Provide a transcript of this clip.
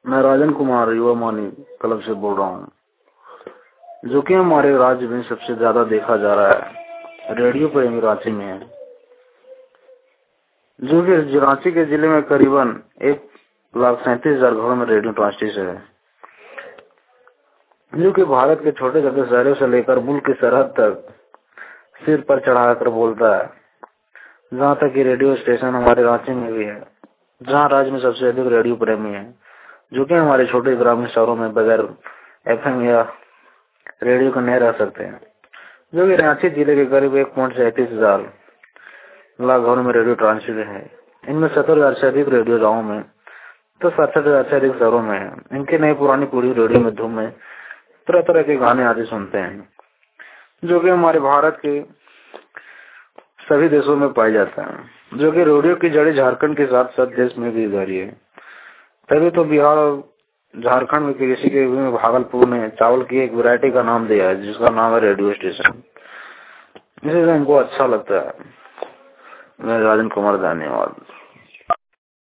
मैं राजन कुमार युवा मानी क्लब से बोल रहा हूँ, जो कि हमारे राज्य में सबसे ज्यादा देखा जा रहा है रेडियो प्रेमी रांची में है, जो कि रांची के जिले में करीबन 1,37,000 घरों में रेडियो ट्रांसमिशन है, जो कि भारत के छोटे छोटे शहरों से लेकर मुल्क की सरहद तक सिर पर चढ़ाकर बोलता है। जहाँ तक कि रेडियो स्टेशन हमारे रांची में भी है, जहाँ राज्य में सबसे अधिक रेडियो प्रेमी है, जो कि हमारे छोटे ग्रामीण शहरों में बगैर FM या रेडियो को नहीं रह सकते हैं, जो कि रांची जिले के करीब 1,37,000 घरों में रेडियो ट्रांसमिशन है। इनमें 70,000 से अधिक रेडियो गाँव में तो 67,000 से अधिक शहरों में है। इनके नई पुरानी पीढ़ी रेडियो में धूम में तरह तरह के गाने आदि सुनते हैं, जो कि हमारे भारत के सभी देशों में पाए जाते हैं, जो कि रेडियो की जड़ी झारखंड के साथ साथ देश में भी गहरी है। तभी तो बिहार और झारखंड में कृषि के भागलपुर ने चावल की एक वैरायटी का नाम दिया है, जिसका नाम है रेडियो स्टेशन। इसे हमको अच्छा लगता है। मैं राजन कुमार, धन्यवाद।